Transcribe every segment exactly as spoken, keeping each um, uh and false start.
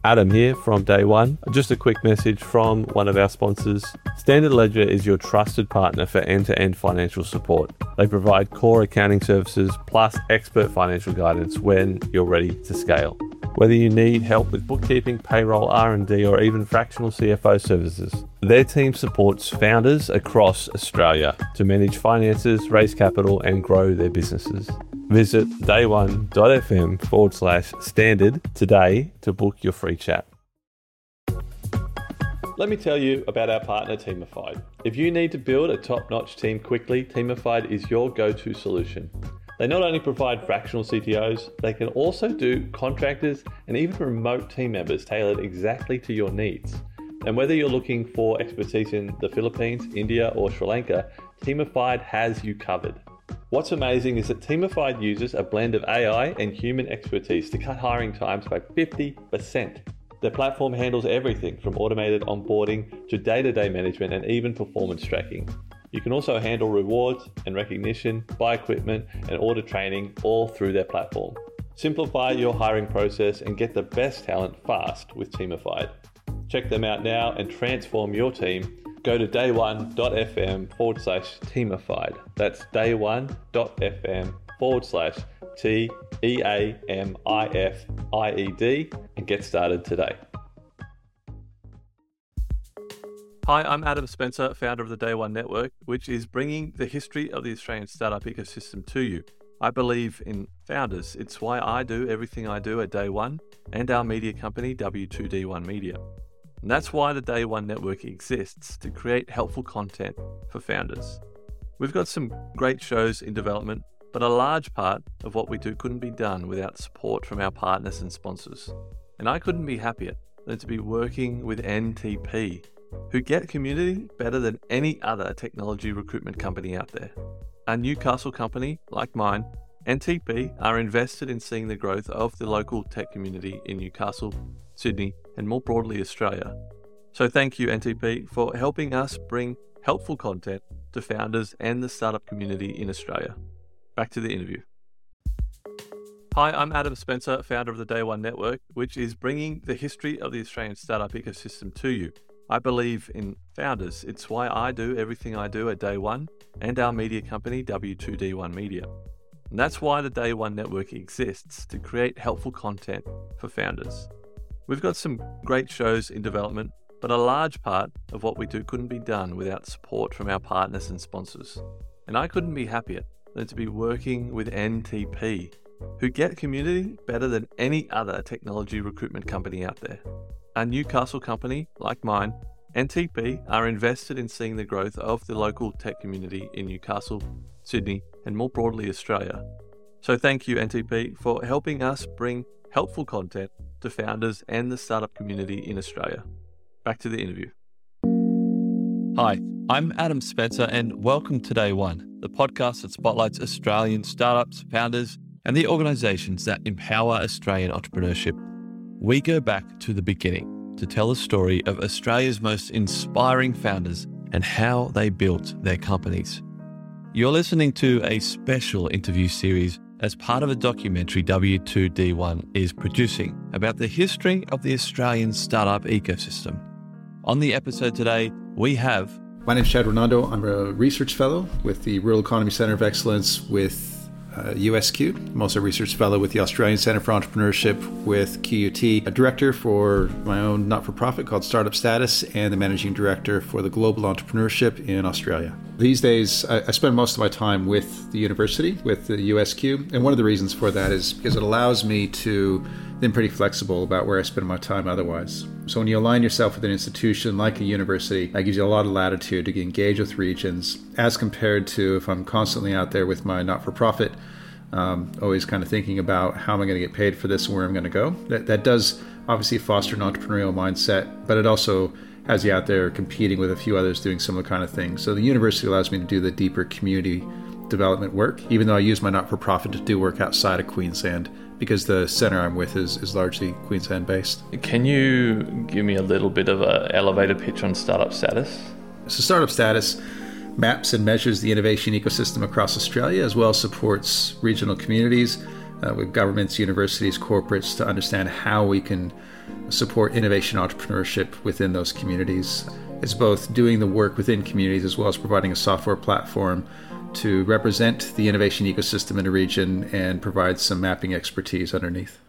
Adam here from Day One. Just a quick message from one of our sponsors. Standard Ledger is your trusted partner for end-to-end financial support. They provide core accounting services plus expert financial guidance when you're ready to scale. Whether you need help with bookkeeping, payroll, R and D, or even fractional C F O services, their team supports founders across Australia to manage finances, raise capital, and grow their businesses. Visit dayone.fm forward slash standard today to book your free chat. Let me tell you about our partner, Teamified. If you need to build a top-notch team quickly, Teamified is your go-to solution. They not only provide fractional C T Os, they can also do contractors and even remote team members tailored exactly to your needs. And whether you're looking for expertise in the Philippines, India, or Sri Lanka, Teamified has you covered. What's amazing is that Teamified uses a blend of A I and human expertise to cut hiring times by fifty percent. Their platform handles everything from automated onboarding to day-to-day management and even performance tracking. You can also handle rewards and recognition, buy equipment, and order training all through their platform. Simplify your hiring process and get the best talent fast with Teamified. Check them out now and transform your team. Go to dayone.fm forward slash Teamified. That's dayone.fm forward slash T E A M I F I E D and get started today. Hi, I'm Adam Spencer, founder of the Day One Network, which is bringing the history of the Australian startup ecosystem to you. I believe in founders. It's why I do everything I do at Day One and our media company, W two D one Media. And that's why the Day One Network exists, to create helpful content for founders. We've got some great shows in development, but a large part of what we do couldn't be done without support from our partners and sponsors. And I couldn't be happier than to be working with N T P, who get community better than any other technology recruitment company out there. A Newcastle company like mine, N T P are invested in seeing the growth of the local tech community in Newcastle, Sydney, and more broadly Australia. So thank you, N T P, for helping us bring helpful content to founders and the startup community in Australia. Back to the interview. Hi, I'm Adam Spencer, founder of the Day One Network, which is bringing the history of the Australian startup ecosystem to you. I believe in founders. It's why I do everything I do at Day One and our media company, W two D one Media. And that's why the Day One Network exists, to create helpful content for founders. We've got some great shows in development, but a large part of what we do couldn't be done without support from our partners and sponsors. And I couldn't be happier than to be working with N T P, who get community better than any other technology recruitment company out there. A Newcastle company like mine, N T P are invested in seeing the growth of the local tech community in Newcastle, Sydney, and more broadly Australia. So thank you, N T P, for helping us bring helpful content to founders and the startup community in Australia. Back to the interview. Hi, I'm Adam Spencer, and welcome to Day One, the podcast that spotlights Australian startups, founders, and the organisations that empower Australian entrepreneurship. We go back to the beginning to tell the story of Australia's most inspiring founders and how they built their companies. You're listening to a special interview series as part of a documentary W two D one is producing about the history of the Australian startup ecosystem. On the episode today, we have... My name is Chad Renando. I'm a research fellow with the Rural Economy Centre of Excellence with Uh, U S Q. I'm also a research fellow with the Australian Centre for Entrepreneurship with Q U T, a director for my own not-for-profit called Startup Status, and the managing director for the Global Entrepreneurship in Australia. These days, I, I spend most of my time with the university, with the U S Q, and one of the reasons for that is because it allows me to be pretty flexible about where I spend my time otherwise. So when you align yourself with an institution like a university, that gives you a lot of latitude to engage with regions, as compared to if I'm constantly out there with my not-for-profit, um, always kind of thinking about how am I going to get paid for this and where I'm going to go. That, that does obviously foster an entrepreneurial mindset, but it also has you out there competing with a few others doing similar kind of things. So the university allows me to do the deeper community development work, even though I use my not-for-profit to do work outside of Queensland, because the centre I'm with is, is largely Queensland based. Can you give me a little bit of an elevator pitch on Startup Status? So Startup Status maps and measures the innovation ecosystem across Australia, as well as supports regional communities uh, with governments, universities, corporates to understand how we can support innovation entrepreneurship within those communities. It's both doing the work within communities as well as providing a software platform to represent the innovation ecosystem in a region and provide some mapping expertise underneath.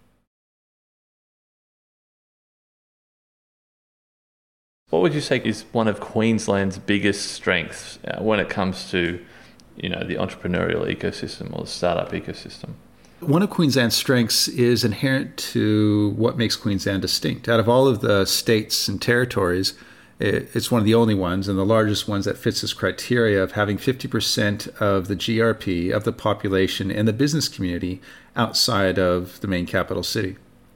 What would you say is one of Queensland's biggest strengths uh, when it comes to, you know, the entrepreneurial ecosystem or the startup ecosystem? One of Queensland's strengths is inherent to what makes Queensland distinct. Out of all of the states and territories, it's one of the only ones and the largest ones that fits this criteria of having fifty percent of the G R P of the population and the business community outside of the main capital city.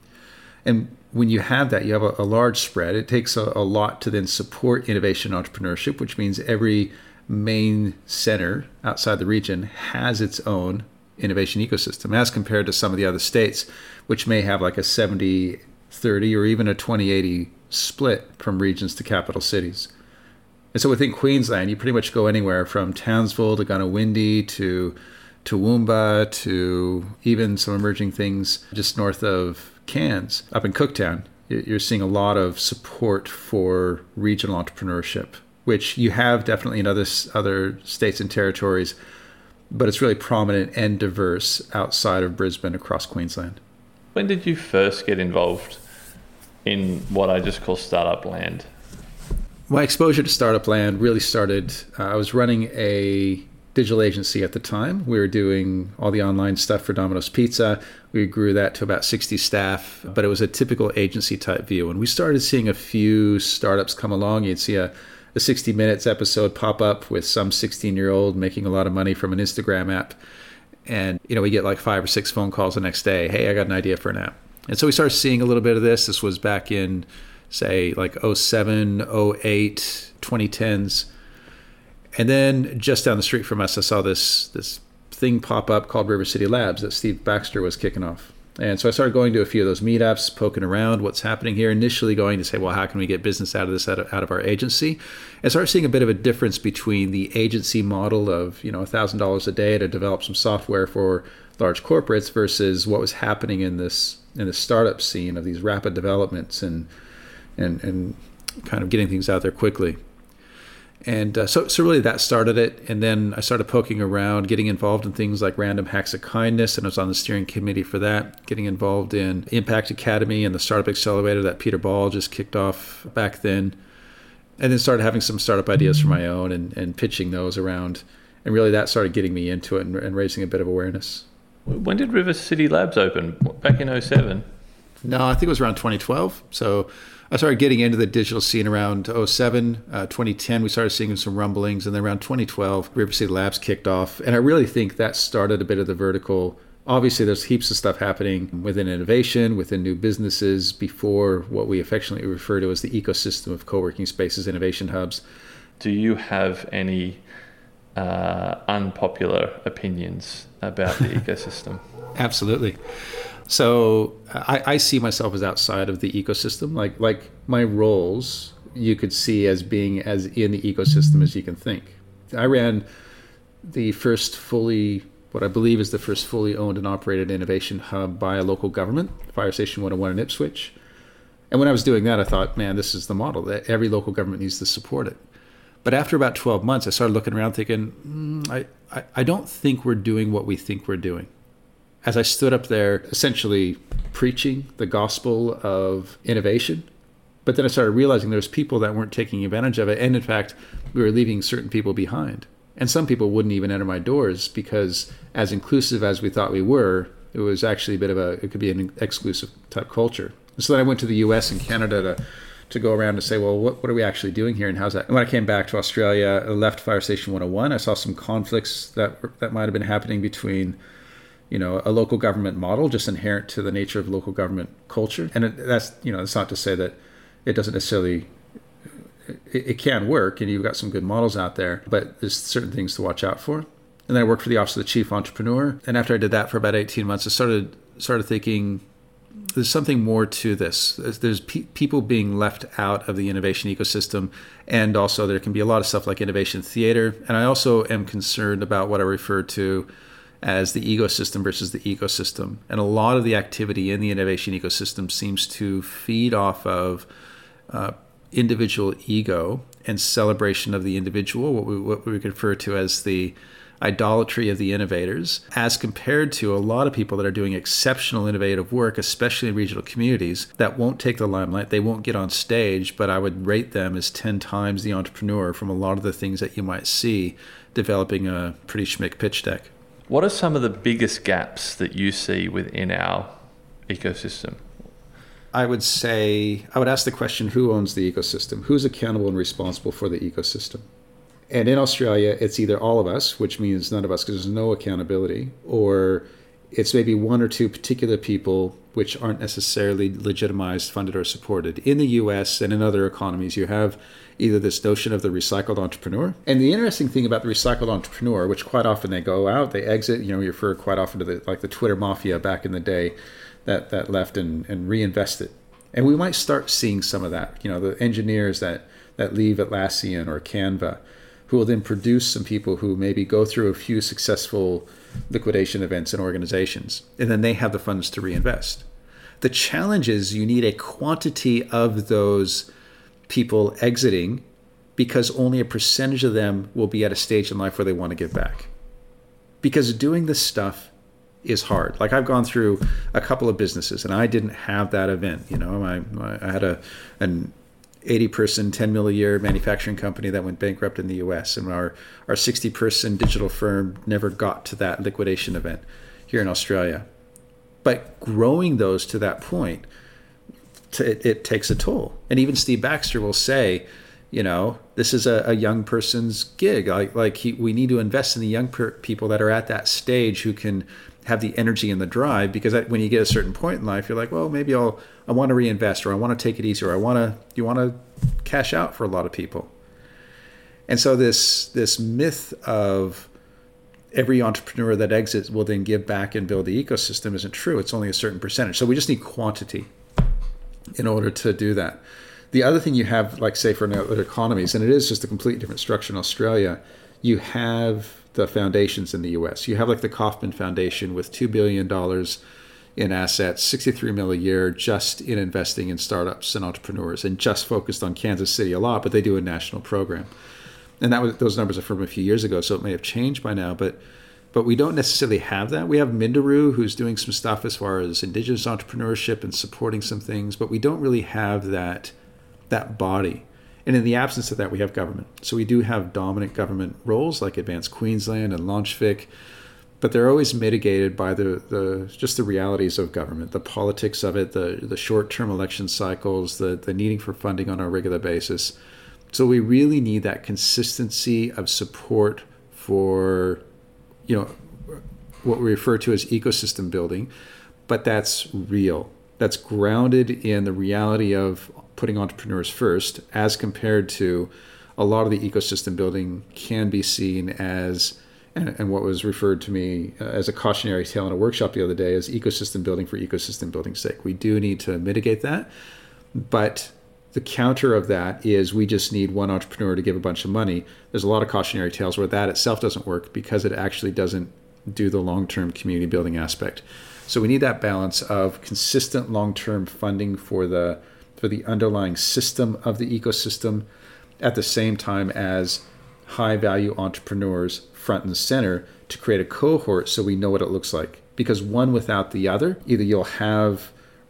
And when you have that, you have a, a large spread. It takes a, a lot to then support innovation entrepreneurship, which means every main center outside the region has its own innovation ecosystem as compared to some of the other states, which may have like a seventy thirty or even a twenty eighty split from regions to capital cities. And so within Queensland, you pretty much go anywhere from Townsville to Goondiwindi to Toowoomba to even some emerging things just north of Cairns, up in Cooktown. You're seeing a lot of support for regional entrepreneurship, which you have definitely in other other states and territories, but it's really prominent and diverse outside of Brisbane across Queensland. When did you first get involved in what I just call startup land? My exposure to startup land really started, uh, I was running a digital agency at the time. We were doing all the online stuff for Domino's Pizza. We grew that to about sixty staff, but it was a typical agency type view. And we started seeing a few startups come along. You'd see a, a sixty minutes episode pop up with some sixteen-year-old making a lot of money from an Instagram app. And, you know, we get like five or six phone calls the next day. Hey, I got an idea for an app. And so we started seeing a little bit of this. This was back in, say, like oh seven, oh eight, twenty tens. And then just down the street from us, I saw this this thing pop up called River City Labs that Steve Baxter was kicking off. And so I started going to a few of those meetups, poking around what's happening here, initially going to say, well, how can we get business out of this, out of, out of our agency? And started seeing a bit of a difference between the agency model of, you know, one thousand dollars a day to develop some software for large corporates versus what was happening in this in the startup scene of these rapid developments and and and kind of getting things out there quickly. And uh, so, so really that started it. And then I started poking around, getting involved in things like Random Hacks of Kindness, and I was on the steering committee for that, getting involved in Impact Academy and the Startup Accelerator that Peter Ball just kicked off back then. And then started having some startup ideas for my own and, and pitching those around. And really that started getting me into it and, and raising a bit of awareness. When did River City Labs open? Back in oh seven? No, I think it was around twenty twelve. So I started getting into the digital scene around oh seven, uh, twenty ten. We started seeing some rumblings. And then around twenty twelve, River City Labs kicked off. And I really think that started a bit of the vertical. Obviously, there's heaps of stuff happening within innovation, within new businesses, before what we affectionately refer to as the ecosystem of co-working spaces, innovation hubs. Do you have any uh, unpopular opinions about the ecosystem? Absolutely. So I, I see myself as outside of the ecosystem. Like like my roles, you could see as being as in the ecosystem as you can think. I ran the first fully, what I believe is the first fully owned and operated innovation hub by a local government, Fire Station one oh one in Ipswich. And when I was doing that, I thought, man, this is the model that every local government needs to support it. But after about twelve months, I started looking around thinking, mm, I, I, I don't think we're doing what we think we're doing. As I stood up there essentially preaching the gospel of innovation, but then I started realizing there was people that weren't taking advantage of it. And in fact, we were leaving certain people behind. And some people wouldn't even enter my doors because as inclusive as we thought we were, it was actually a bit of a, it could be an exclusive type culture. So then I went to the U S and Canada to to go around and say, well, what, what are we actually doing here and how's that? And when I came back to Australia, I left Fire Station one oh one, I saw some conflicts that that might have been happening between, you know, a local government model, just inherent to the nature of local government culture. And it, that's, you know, it's not to say that it doesn't necessarily, it, it can work and you've got some good models out there, but there's certain things to watch out for. And then I worked for the Office of the Chief Entrepreneur. And after I did that for about eighteen months, I started started thinking, there's something more to this. There's, there's pe- people being left out of the innovation ecosystem. And also there can be a lot of stuff like innovation theater. And I also am concerned about what I refer to as the ecosystem versus the ecosystem. And a lot of the activity in the innovation ecosystem seems to feed off of uh, individual ego and celebration of the individual, what we, what we refer to as the idolatry of the innovators, as compared to a lot of people that are doing exceptional innovative work, especially in regional communities, that won't take the limelight. They won't get on stage, but I would rate them as ten times the entrepreneur from a lot of the things that you might see developing a pretty schmick pitch deck. What are some of the biggest gaps that you see within our ecosystem? I would say, I would ask the question, who owns the ecosystem? Who's accountable and responsible for the ecosystem? And in Australia, it's either all of us, which means none of us because there's no accountability, or it's maybe one or two particular people which aren't necessarily legitimized, funded, or supported. In the U S and in other economies, you have either this notion of the recycled entrepreneur. And the interesting thing about the recycled entrepreneur, which quite often they go out, they exit, you know, you refer quite often to the like the Twitter mafia back in the day that, that left and, and reinvested. And we might start seeing some of that, you know, the engineers that, that leave Atlassian or Canva, who will then produce some people who maybe go through a few successful liquidation events in organizations, and then they have the funds to reinvest. The challenge is you need a quantity of those people exiting because only a percentage of them will be at a stage in life where they want to give back. Because doing this stuff is hard. Like I've gone through a couple of businesses and I didn't have that event. You know, I, I had a an eighty person, ten mil a year manufacturing company that went bankrupt in the U S. And our, our sixty person digital firm never got to that liquidation event here in Australia. But growing those to that point, to, it, it takes a toll. And even Steve Baxter will say, you know, this is a, a young person's gig. Like, like he, we need to invest in the young per- people that are at that stage who can have the energy and the drive, because when you get a certain point in life, you're like, well, maybe I'll, I want to reinvest, or I want to take it easy, or I want to, you want to cash out for a lot of people. And so this, this myth of every entrepreneur that exits will then give back and build the ecosystem isn't true. It's only a certain percentage. So we just need quantity in order to do that. The other thing you have, like say for other economies, and it is just a completely different structure in Australia, you have the foundations in the U S. You have like the Kauffman Foundation with two billion dollars in assets, sixty-three mil a year just in investing in startups and entrepreneurs, and just focused on Kansas City a lot, but they do a national program. And that was, those numbers are from a few years ago, so it may have changed by now, but but we don't necessarily have that. We have Minderoo, who's doing some stuff as far as indigenous entrepreneurship and supporting some things, but we don't really have that that body. And in the absence of that, we have government. So we do have dominant government roles like Advanced Queensland and LaunchVic, but they're always mitigated by the, the just the realities of government, the politics of it, the, the short-term election cycles, the, the needing for funding on a regular basis. So we really need that consistency of support for, you know, what we refer to as ecosystem building, but that's real. That's grounded in the reality of putting entrepreneurs first, as compared to a lot of the ecosystem building can be seen as, and, and what was referred to me as a cautionary tale in a workshop the other day, as ecosystem building for ecosystem building's sake. We do need to mitigate that, but the counter of that is we just need one entrepreneur to give a bunch of money. There's a lot of cautionary tales where that itself doesn't work because it actually doesn't do the long-term community building aspect. So we need that balance of consistent long-term funding for the for the underlying system of the ecosystem, at the same time as high-value entrepreneurs front and center to create a cohort so we know what it looks like. Because one without the other, either you'll have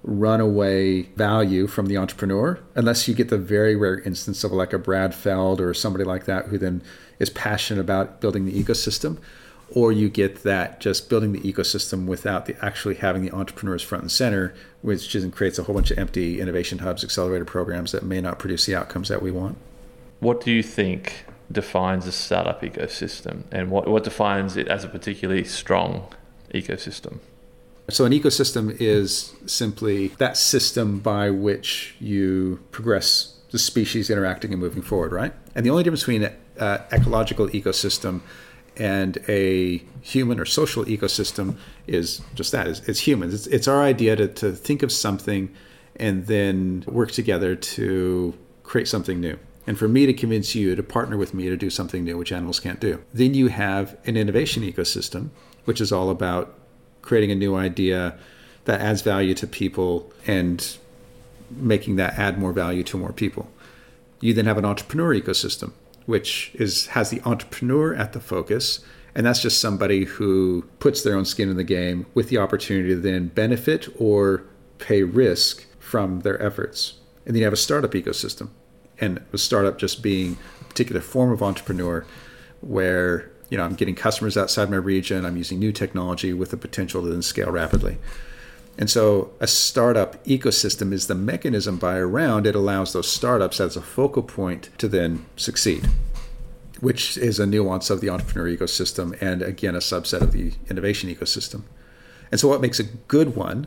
runaway value from the entrepreneur, unless you get the very rare instance of like a Brad Feld or somebody like that who then is passionate about building the ecosystem, or you get that just building the ecosystem without the actually having the entrepreneurs front and center, which just creates a whole bunch of empty innovation hubs, accelerator programs that may not produce the outcomes that we want. What do you think defines a startup ecosystem, and what, what defines it as a particularly strong ecosystem? So an ecosystem is simply that system by which you progress the species interacting and moving forward, right? And the only difference between an uh, ecological ecosystem and a human or social ecosystem is just that. It's, it's humans. It's, it's our idea to, to think of something and then work together to create something new. and for me to convince you to partner with me to do something new, which animals can't do. Then you have an innovation ecosystem, which is all about creating a new idea that adds value to people and making that add more value to more people. You then have an entrepreneur ecosystem, which is has the entrepreneur at the focus, and that's just somebody who puts their own skin in the game with the opportunity to then benefit or pay risk from their efforts. And then you have a startup ecosystem, and a startup just being a particular form of entrepreneur where, you know, I'm getting customers outside my region, I'm using new technology with the potential to then scale rapidly. And so a startup ecosystem is the mechanism by around it allows those startups as a focal point to then succeed, which is a nuance of the entrepreneur ecosystem and, again, a subset of the innovation ecosystem. And so what makes a good one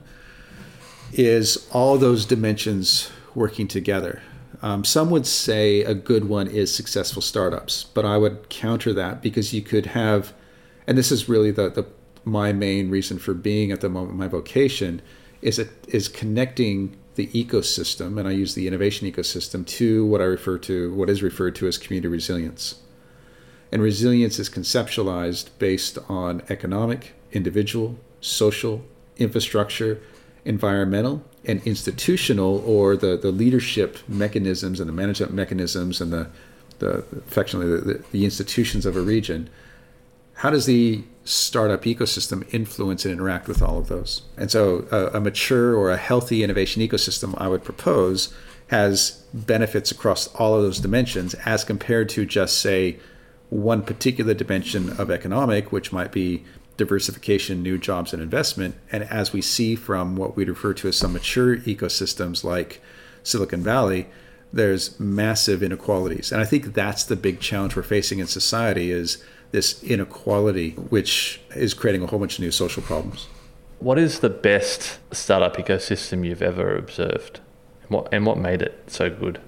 is all those dimensions working together. Um, some would say a good one is successful startups, but I would counter that because you could have, and this is really the, the my main reason for being at the moment, my vocation, is it is connecting the ecosystem, and I use the innovation ecosystem, to what I refer to, what is referred to as community resilience. And resilience is conceptualized based on economic, individual, social, infrastructure, environmental, and institutional, or the, the leadership mechanisms and the management mechanisms and the, the affectionately the, the, the institutions of a region. How does the startup ecosystem influence and interact with all of those? And so a, a mature or a healthy innovation ecosystem, I would propose, has benefits across all of those dimensions as compared to just, say, one particular dimension of economic, which might be diversification, new jobs, and investment. And as we see from what we'd refer to as some mature ecosystems like Silicon Valley, there's massive inequalities. And I think that's the big challenge we're facing in society, is this inequality, which is creating a whole bunch of new social problems. What is the best startup ecosystem you've ever observed? And what, and what made it so good?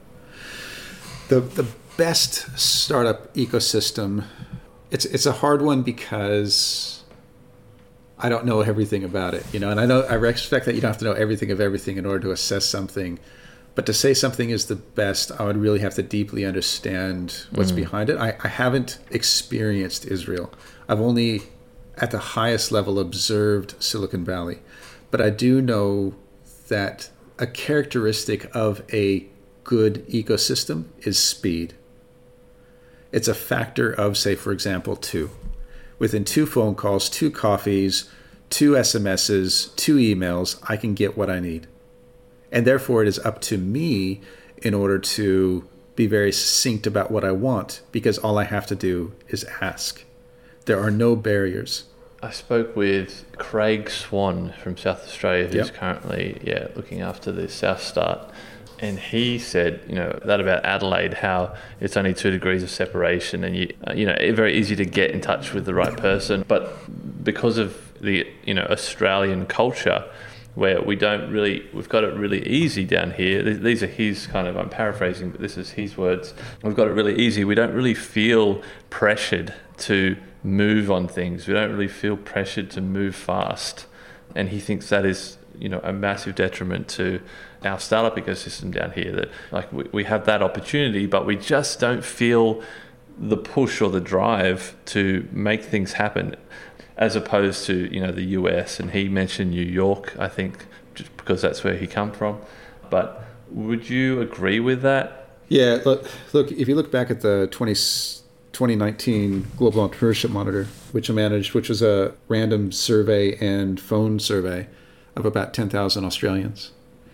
The the best startup ecosystem, it's it's a hard one because I don't know everything about it, you know, and I know I respect that you don't have to know everything of everything in order to assess something. But to say something is the best, I would really have to deeply understand what's mm. behind it. I, I haven't experienced Israel. I've only, at the highest level, observed Silicon Valley. But I do know that a characteristic of a good ecosystem is speed. It's a factor of, say, for example, two. Within two phone calls, two coffees, two S M Ses, two emails, I can get what I need. And therefore, it is up to me in order to be very succinct about what I want, because all I have to do is ask. There are no barriers. I spoke with Craig Swan from South Australia, who's yep. currently yeah looking after the South Start. And he said, you know, that about Adelaide, how it's only two degrees of separation, and you, you know, it's very easy to get in touch with the right person. But because of the, you know, Australian culture, where we don't really, we've got it really easy down here. These are his kind of, I'm paraphrasing, but this is his words. We've got it really easy. We don't really feel pressured to move on things. We don't really feel pressured to move fast. And he thinks that is, you know, a massive detriment to our startup ecosystem down here. That like we, we have that opportunity, but we just don't feel the push or the drive to make things happen, as opposed to, you know, the U S. And he mentioned New York, I think, just because that's where he come from. But would you agree with that? Yeah, look, look if you look back at the twenty nineteen Global Entrepreneurship Monitor, which I managed, which was a random survey and phone survey of about ten thousand Australians.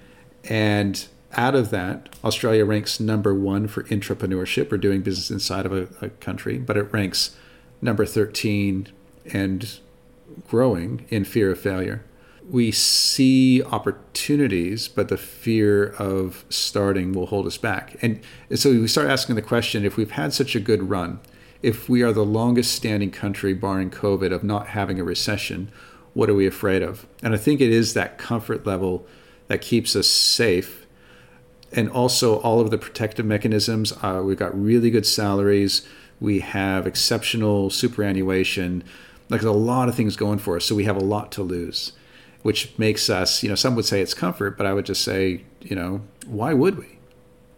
And out of that, Australia ranks number one for intrapreneurship, or doing business inside of a, a country, but it ranks number thirteen and growing in fear of failure. We see opportunities, but the fear of starting will hold us back. And so we start asking the question, if we've had such a good run, if we are the longest standing country, barring COVID, of not having a recession, what are we afraid of? And I think it is that comfort level that keeps us safe. And also all of the protective mechanisms. Uh, we've got really good salaries. We have exceptional superannuation. Like, there's a lot of things going for us. So we have a lot to lose, which makes us, you know, some would say it's comfort, but I would just say, you know, why would we?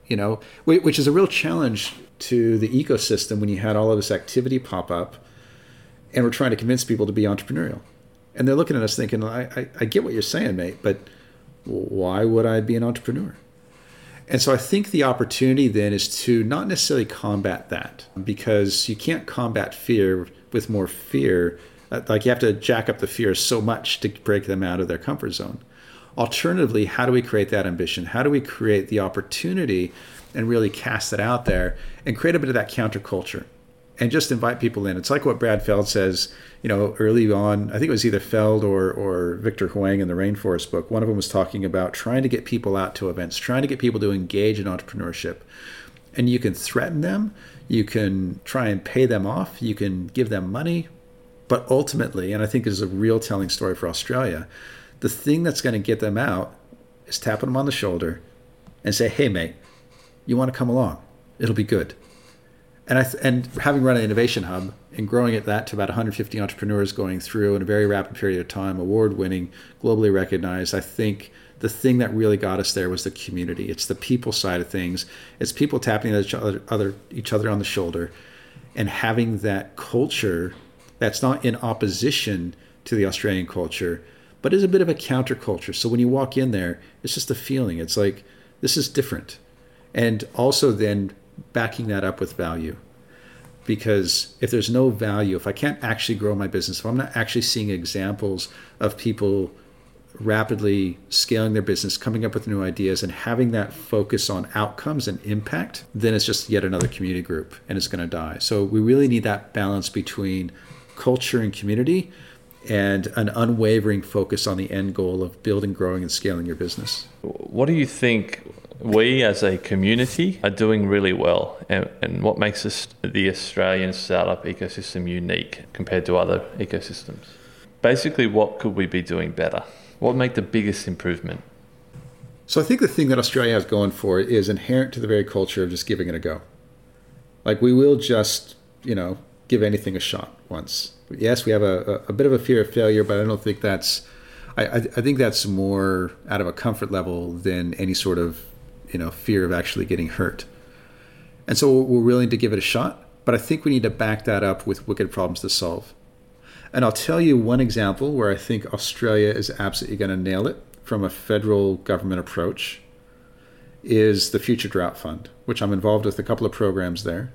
you know, which is a real challenge to the ecosystem when you had all of this activity pop up and we're trying to convince people to be entrepreneurial. And they're looking at us thinking, I, I, I get what you're saying, mate, but why would I be an entrepreneur? And so I think the opportunity then is to not necessarily combat that, because you can't combat fear with more fear. Like you have to jack up the fear so much to break them out of their comfort zone. Alternatively, how do we create that ambition? How do we create the opportunity and really cast it out there and create a bit of that counterculture and just invite people in? It's like what Brad Feld says, you know, early on. I think it was either Feld or, or Victor Huang in the Rainforest book. One of them was talking about trying to get people out to events, trying to get people to engage in entrepreneurship. And you can threaten them, you can try and pay them off, you can give them money. But ultimately, and I think this is a real telling story for Australia, the thing that's going to get them out is tapping them on the shoulder and say, hey, mate, you want to come along? It'll be good. And I th- and having run an innovation hub and growing it that to about one hundred fifty entrepreneurs going through in a very rapid period of time, award-winning, globally recognized, I think the thing that really got us there was the community. It's the people side of things. It's people tapping each other, other, each other on the shoulder and having that culture that's not in opposition to the Australian culture, but is a bit of a counterculture. So when you walk in there, it's just a feeling. It's like, this is different. And also then backing that up with value. Because if there's no value, if I can't actually grow my business, if I'm not actually seeing examples of people rapidly scaling their business, coming up with new ideas, and having that focus on outcomes and impact, then it's just yet another community group and it's going to die. So we really need that balance between culture and community and an unwavering focus on the end goal of building, growing, and scaling your business. What do you think we as a community are doing really well, and, and what makes us the Australian startup ecosystem unique compared to other ecosystems? Basically, what could we be doing better? What would make the biggest improvement? So I think the thing that Australia has going for it is inherent to the very culture of just giving it a go. Like we will just, you know, give anything a shot once. Yes, we have a, a, a bit of a fear of failure, but I don't think that's, I, I, I think that's more out of a comfort level than any sort of, you know, fear of actually getting hurt. And so we're willing to give it a shot, but I think we need to back that up with wicked problems to solve. And I'll tell you one example where I think Australia is absolutely going to nail it from a federal government approach is the Future Drought Fund, which I'm involved with a couple of programs there.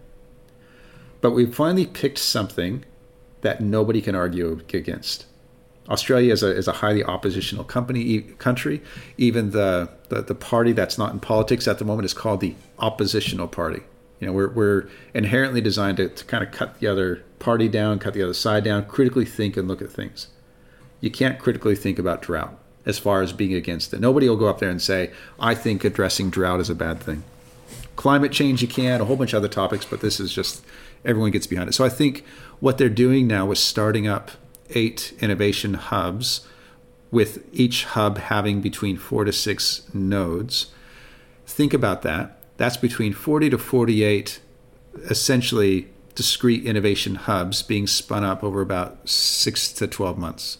But we finally picked something that nobody can argue against. Australia is a is a highly oppositional company country. Even the, the the party that's not in politics at the moment is called the Oppositional Party. You know, we're we're inherently designed to, to kind of cut the other party down, cut the other side down, critically think and look at things. You can't critically think about drought as far as being against it. Nobody will go up there and say, I think addressing drought is a bad thing. Climate change, you can, a whole bunch of other topics, but this is just, everyone gets behind it. So I think what they're doing now is starting up eight innovation hubs, with each hub having between four to six nodes. Think about that. That's between forty to forty-eight essentially discrete innovation hubs being spun up over about six to twelve months.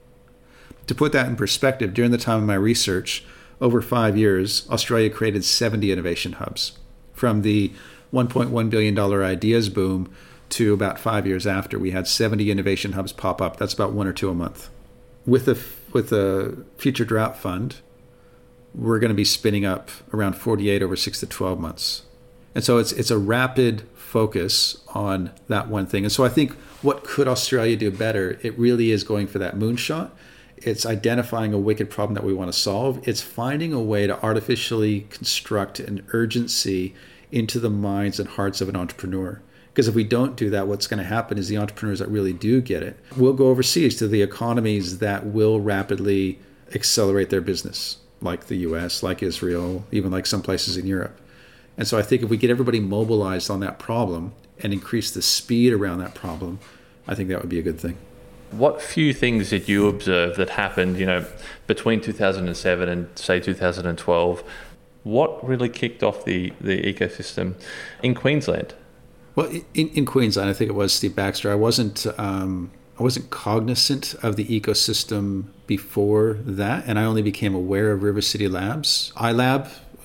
To put that in perspective, during the time of my research, over five years, Australia created seventy innovation hubs. From the one point one billion dollars ideas boom to about five years after, we had seventy innovation hubs pop up. That's about one or two a month. With the with the Future Drought Fund, we're going to be spinning up around forty-eight over six to twelve months. And so it's it's a rapid focus on that one thing. And so I think what could Australia do better? It really is going for that moonshot. It's identifying a wicked problem that we want to solve. It's finding a way to artificially construct an urgency into the minds and hearts of an entrepreneur. Because if we don't do that, what's going to happen is the entrepreneurs that really do get it will go overseas to the economies that will rapidly accelerate their business, like the U S, like Israel, even like some places in Europe. And so I think if we get everybody mobilized on that problem and increase the speed around that problem, I think that would be a good thing. What few things did you observe that happened, you know, between two thousand seven and say two thousand twelve? What really kicked off the, the ecosystem in Queensland? Well, in, in Queensland, I think it was Steve Baxter. I wasn't um, I wasn't cognizant of the ecosystem before that, and I only became aware of River City Labs. iLab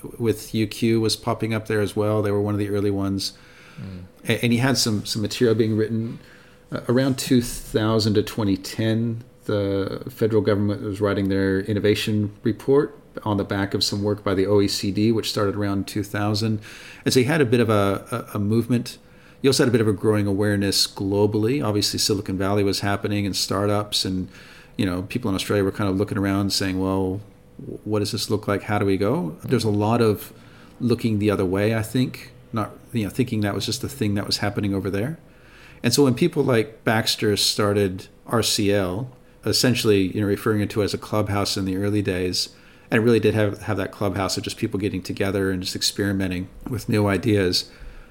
with U Q was popping up there as well. They were one of the early ones. Mm. And, and he had some, some material being written uh, around two thousand to twenty ten. The federal government was writing their innovation report on the back of some work by the O E C D, which started around two thousand. And so he had a bit of a, a, a movement. He also had a bit of a growing awareness globally. Obviously, Silicon Valley was happening and startups, and you know, people in Australia were kind of looking around saying, well, what does this look like? How do we go? There's a lot of looking the other way, I think, not you know, thinking that was just the thing that was happening over there. And so when people like Baxter started R C L, essentially, you know, referring to it as a clubhouse in the early days, and it really did have, have that clubhouse of just people getting together and just experimenting with new ideas.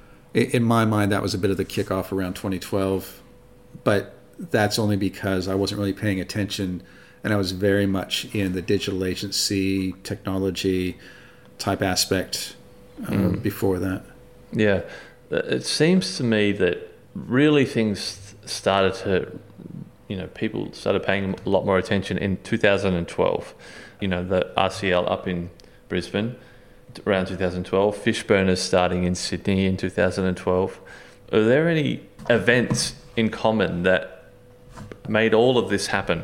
In my mind, that was a bit of the kickoff around twenty twelve, but that's only because I wasn't really paying attention, and I was very much in the digital agency, technology type aspect um, mm. before that. Yeah, it seems to me that really things started to, you know, people started paying a lot more attention in two thousand twelve. You know, the R C L up in Brisbane around two thousand twelve, Fishburners starting in Sydney in two thousand twelve. Are there any events in common that made all of this happen?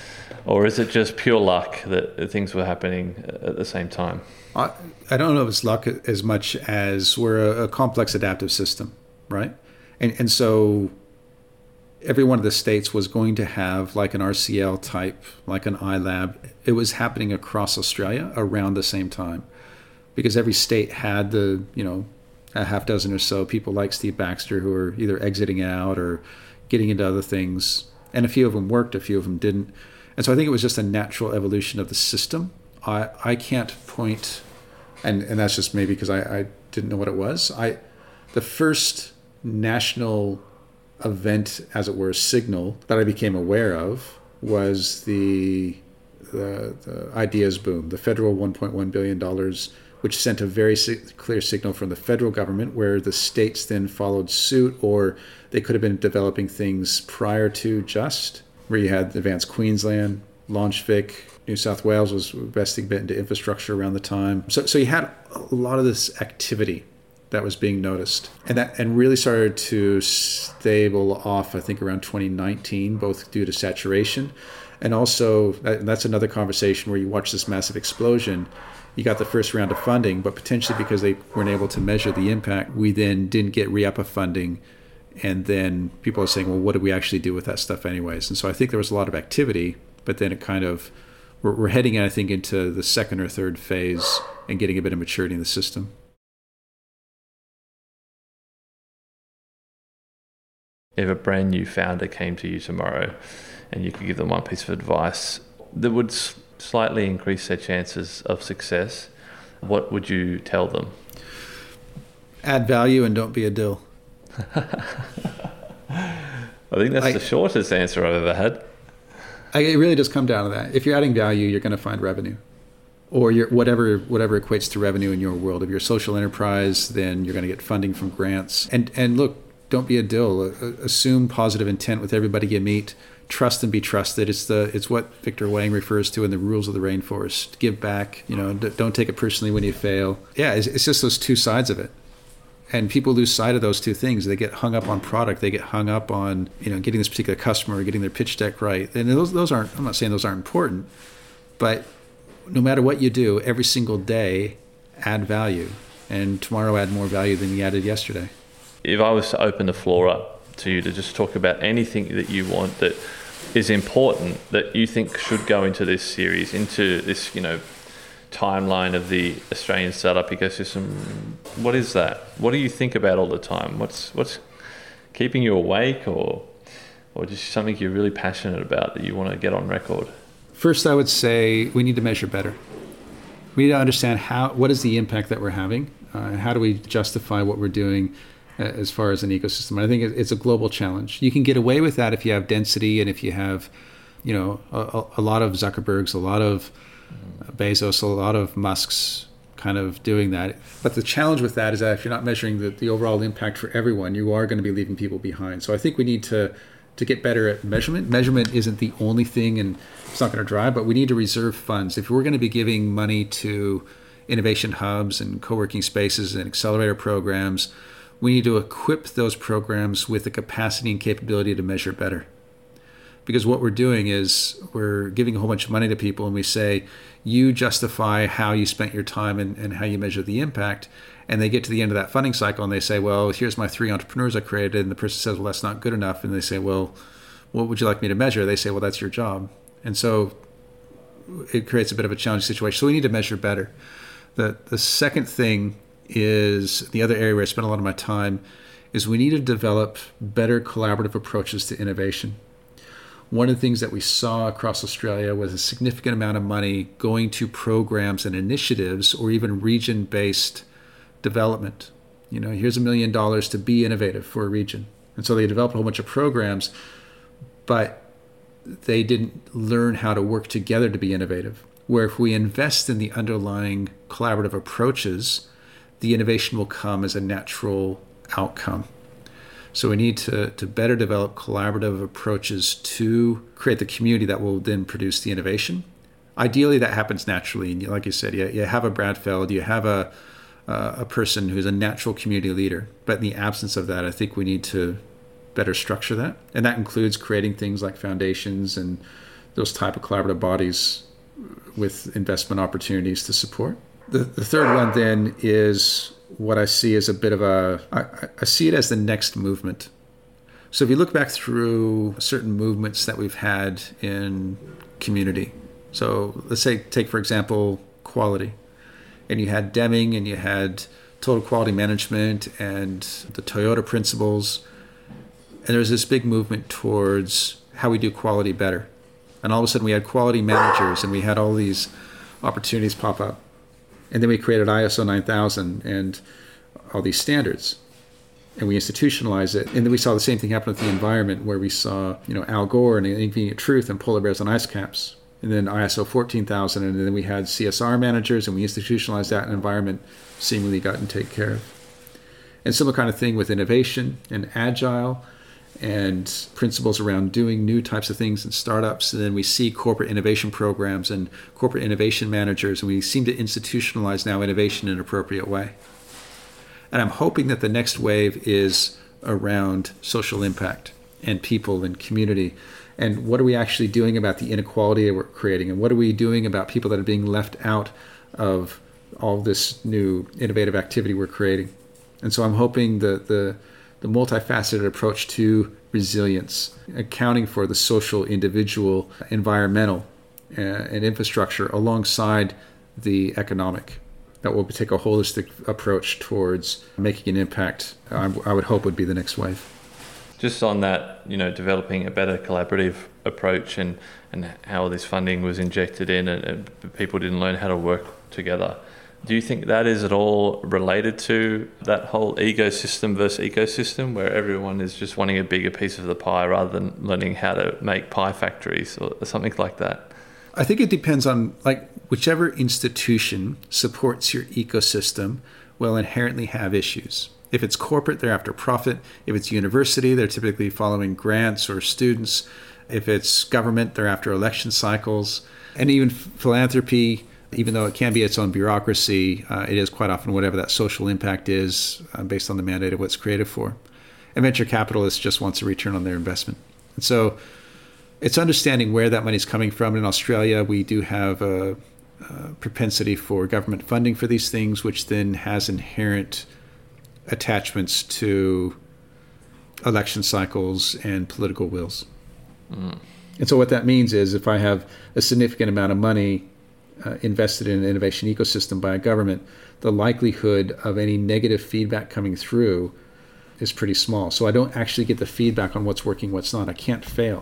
Or is it just pure luck that things were happening at the same time? I, I don't know if it's luck as much as we're a, a complex adaptive system, right? And and so every one of the states was going to have like an R C L type, like an iLab. It was happening across Australia around the same time, because every state had the, you know, a half dozen or so people like Steve Baxter who were either exiting out or getting into other things. And a few of them worked, a few of them didn't. And so I think it was just a natural evolution of the system. I, I can't point, and, and that's just maybe because I, I didn't know what it was. I the first national event, as it were, signal that I became aware of was the, the, the ideas boom, the federal one point one billion dollars, which sent a very clear signal from the federal government, where the states then followed suit, or they could have been developing things prior to just, where you had Advanced Queensland, LaunchVic, New South Wales was investing a bit into infrastructure around the time. So so you had a lot of this activity that was being noticed, and that and really started to stable off, I think, around twenty nineteen, both due to saturation, and also that, that's another conversation where you watch this massive explosion. You got the first round of funding, but potentially because they weren't able to measure the impact, we then didn't get re-up of funding. And then people are saying, well, what did we actually do with that stuff anyways? And so I think there was a lot of activity, but then it kind of, we're, we're heading, I think, into the second or third phase and getting a bit of maturity in the system. If a brand new founder came to you tomorrow and you could give them one piece of advice that would slightly increase their chances of success, what would you tell them? Add value and don't be a dill. I think that's I, the shortest answer I've ever had. I, it really does come down to that. If you're adding value, you're going to find revenue, or you're, whatever whatever equates to revenue in your world. If you're a social enterprise, then you're going to get funding from grants. And and look, don't be a dill. Assume positive intent with everybody you meet. Trust and be trusted. It's the it's what Victor Wang refers to in the rules of the rainforest. Give back. You know, don't take it personally when you fail. Yeah, it's, it's just those two sides of it. And people lose sight of those two things. They get hung up on product. They get hung up on, you know, getting this particular customer, getting their pitch deck right. And those those aren't, I'm not saying those aren't important, but no matter what you do, every single day, add value. And tomorrow add more value than you added yesterday. If I was to open the floor up to you to just talk about anything that you want that is important, that you think should go into this series, into this, you know, timeline of the Australian startup ecosystem, what is that? What do you think about all the time? What's what's keeping you awake, or or just something you're really passionate about that you want to get on record? First, I would say we need to measure better. We need to understand how what is the impact that we're having, uh, and how do we justify what we're doing uh, as far as an ecosystem. I think it's a global challenge. You can get away with that if you have density and if you have, you know, a, a lot of Zuckerbergs, a lot of Bezos, a lot of Musk's kind of doing that. But the challenge with that is that if you're not measuring the, the overall impact for everyone, you are going to be leaving people behind. So I think we need to to get better at measurement. Measurement isn't the only thing, and it's not going to drive, but we need to reserve funds. If we're going to be giving money to innovation hubs and co-working spaces and accelerator programs. We need to equip those programs with the capacity and capability to measure better. Because what we're doing is we're giving a whole bunch of money to people and we say, you justify how you spent your time and, and how you measure the impact. And they get to the end of that funding cycle and they say, well, here's my three entrepreneurs I created. And the person says, well, that's not good enough. And they say, well, what would you like me to measure? They say, well, that's your job. And so it creates a bit of a challenging situation. So we need to measure better. The, the second thing is, the other area where I spend a lot of my time, is we need to develop better collaborative approaches to innovation. One of the things that we saw across Australia was a significant amount of money going to programs and initiatives or even region-based development. You know, here's a million dollars to be innovative for a region. And so they developed a whole bunch of programs, but they didn't learn how to work together to be innovative. Where if we invest in the underlying collaborative approaches, the innovation will come as a natural outcome. So we need to, to better develop collaborative approaches to create the community that will then produce the innovation. Ideally, that happens naturally. And like you said, you, you have a Bradfeld, you have a, uh, a person who's a natural community leader. But in the absence of that, I think we need to better structure that. And that includes creating things like foundations and those type of collaborative bodies with investment opportunities to support. The, the third one then is what I see as a bit of a, I, I see it as the next movement. So if you look back through certain movements that we've had in community, so let's say, take for example, quality. And you had Deming and you had total quality management and the Toyota principles. And there was this big movement towards how we do quality better. And all of a sudden we had quality managers and we had all these opportunities pop up. And then we created I S O nine thousand and all these standards. And we institutionalized it. And then we saw the same thing happen with the environment, where we saw, you know, Al Gore and Inconvenient Truth and polar bears on ice caps. And then I S O fourteen thousand. And then we had C S R managers and we institutionalized that, and environment seemingly gotten taken care of. And similar kind of thing with innovation and agile and principles around doing new types of things in startups. And then we see corporate innovation programs and corporate innovation managers, and we seem to institutionalize now innovation in an appropriate way. And I'm hoping that the next wave is around social impact and people and community. And what are we actually doing about the inequality that we're creating? And what are we doing about people that are being left out of all this new innovative activity we're creating? And so I'm hoping that the the multifaceted approach to resilience, accounting for the social, individual, environmental, uh, and infrastructure alongside the economic, that will take a holistic approach towards making an impact, I, I would hope would be the next wave. Just on that, you know, developing a better collaborative approach and, and how this funding was injected in and, and people didn't learn how to work together. Do you think that is at all related to that whole ecosystem versus ecosystem, where everyone is just wanting a bigger piece of the pie rather than learning how to make pie factories or something like that? I think it depends on, like, whichever institution supports your ecosystem will inherently have issues. If it's corporate, they're after profit. If it's university, they're typically following grants or students. If it's government, they're after election cycles. And even philanthropy, even though it can be its own bureaucracy, uh, it is quite often whatever that social impact is uh, based on the mandate of what it's created for. And venture capitalists just wants a return on their investment. And so it's understanding where that money is coming from. In Australia, we do have a, a propensity for government funding for these things, which then has inherent attachments to election cycles and political wills. Mm. And so what that means is, if I have a significant amount of money Uh, invested in an innovation ecosystem by a government, the likelihood of any negative feedback coming through is pretty small. So I don't actually get the feedback on what's working, what's not. I can't fail.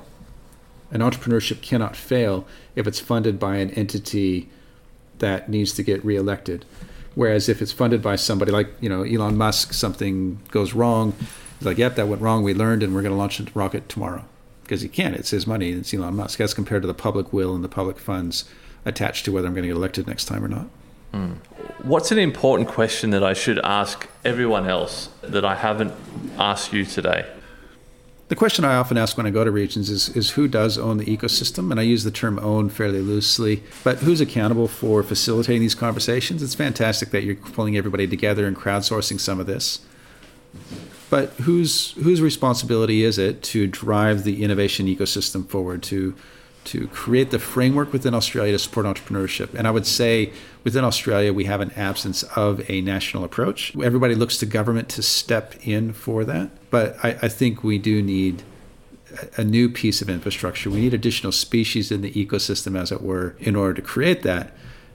An entrepreneurship cannot fail if it's funded by an entity that needs to get reelected. Whereas if it's funded by somebody like, you know, Elon Musk, something goes wrong, he's like, yep, that went wrong, we learned, and we're going to launch a rocket tomorrow. Because he can't. It's his money. It's Elon Musk. As compared to the public will and the public funds attached to whether I'm going to get elected next time or not. Mm. What's an important question that I should ask everyone else that I haven't asked you today? The question I often ask when I go to regions is, is who does own the ecosystem? And I use the term own fairly loosely, but who's accountable for facilitating these conversations? It's fantastic that you're pulling everybody together and crowdsourcing some of this. But whose whose responsibility is it to drive the innovation ecosystem forward, to to create the framework within Australia to support entrepreneurship? And I would say within Australia, we have an absence of a national approach. Everybody looks to government to step in for that. But I, I think we do need a new piece of infrastructure. We need additional species in the ecosystem, as it were, in order to create that.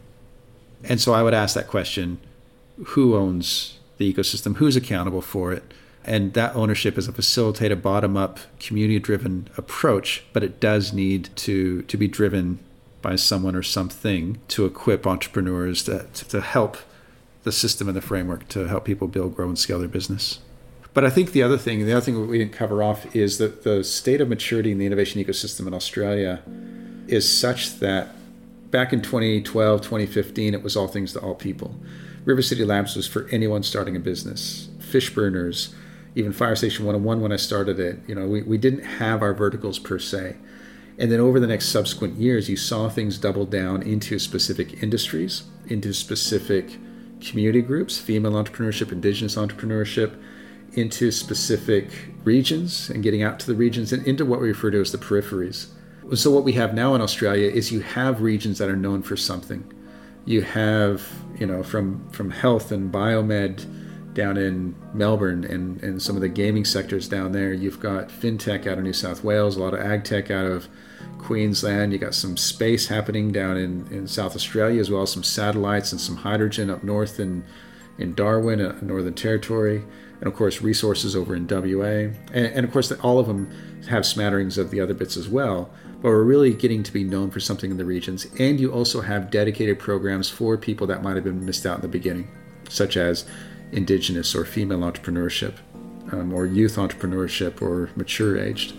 And so I would ask that question, who owns the ecosystem? Who's accountable for it? And that ownership is a facilitated, bottom-up, community-driven approach, but it does need to, to be driven by someone or something to equip entrepreneurs to, to help the system and the framework to help people build, grow, and scale their business. But I think the other thing, the other thing we didn't cover off is that the state of maturity in the innovation ecosystem in Australia is such that back in twenty twelve, twenty fifteen, it was all things to all people. River City Labs was for anyone starting a business. Fishburners, even Fire Station one oh one when I started it, you know, we, we didn't have our verticals per se. And then over the next subsequent years, you saw things double down into specific industries, into specific community groups, female entrepreneurship, indigenous entrepreneurship, into specific regions and getting out to the regions and into what we refer to as the peripheries. So what we have now in Australia is you have regions that are known for something. You have, you know, from, from health and biomed down in Melbourne and, and some of the gaming sectors down there. You've got fintech out of New South Wales, a lot of ag tech out of Queensland. You got some space happening down in, in South Australia, as well as some satellites and some hydrogen up north in, in Darwin, uh, Northern Territory. And of course, resources over in W A. And, and of course, all of them have smatterings of the other bits as well. But we're really getting to be known for something in the regions. And you also have dedicated programs for people that might have been missed out in the beginning, such as indigenous or female entrepreneurship, um, or youth entrepreneurship, or mature aged.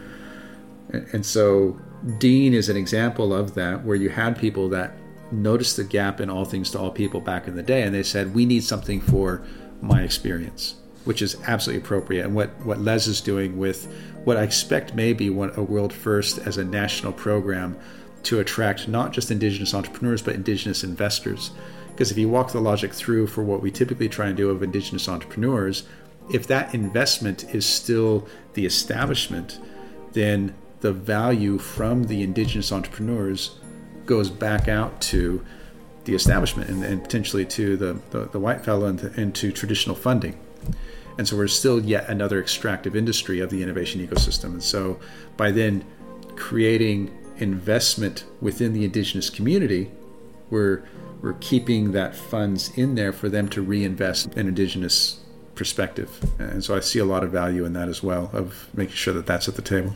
And, and so Dean is an example of that, where you had people that noticed the gap in all things to all people back in the day, and they said, we need something for my experience, which is absolutely appropriate. And what, what Les is doing with what I expect may be one, a world first as a national program to attract not just indigenous entrepreneurs, but indigenous investors. Because if you walk the logic through for what we typically try and do of indigenous entrepreneurs, if that investment is still the establishment, then the value from the indigenous entrepreneurs goes back out to the establishment and, and potentially to the, the, the white fellow and to, and to traditional funding. And so we're still yet another extractive industry of the innovation ecosystem. And so by then creating investment within the indigenous community, we're we're keeping that funds in there for them to reinvest in indigenous perspective. And so I see a lot of value in that as well, of making sure that that's at the table.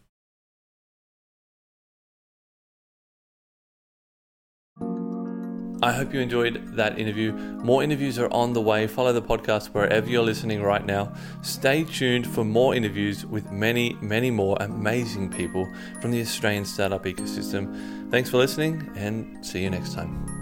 I hope you enjoyed that interview. More interviews are on the way. Follow the podcast wherever you're listening right now. Stay tuned for more interviews with many, many more amazing people from the Australian startup ecosystem. Thanks for listening, and see you next time.